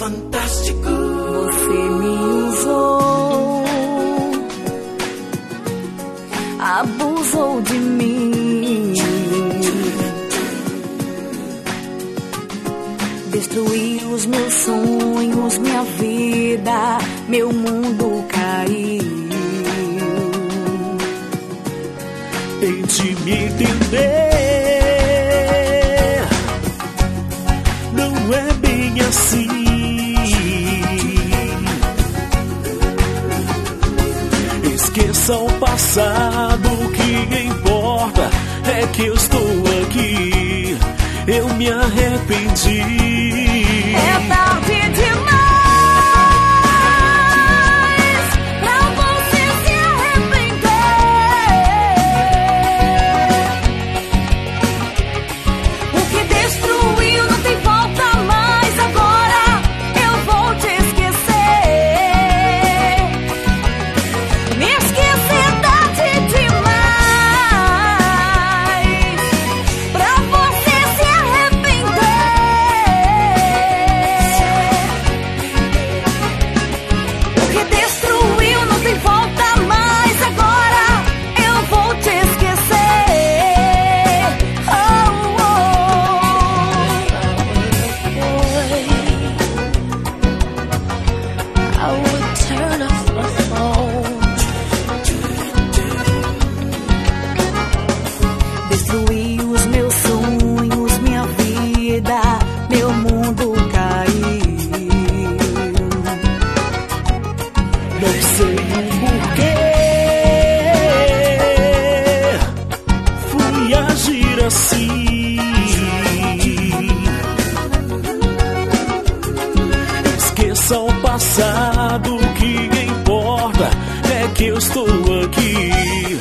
fantástico. Você me usou, abusou de mim, destruiu os meus sonhos, minha vida, meu mundo caiu. Tente me entender, não é bem assim. Esqueça o passado, o que importa é que eu estou aqui. Eu me arrependi. É tarde demais pra você se arrepender. O que destruiu não tem volta mais. Agora eu vou te esquecer. Me esquecer é tarde demais pra você se arrepender. O que destruiu não tem volta mais. Agora eu vou te esquecer. Oh, oh. I would turn off my phone. Destruí os meus sonhos, minha vida, meu mundo caiu. Não sei o porquê fui agir assim. Esqueça o passado, o que importa é que eu estou aqui.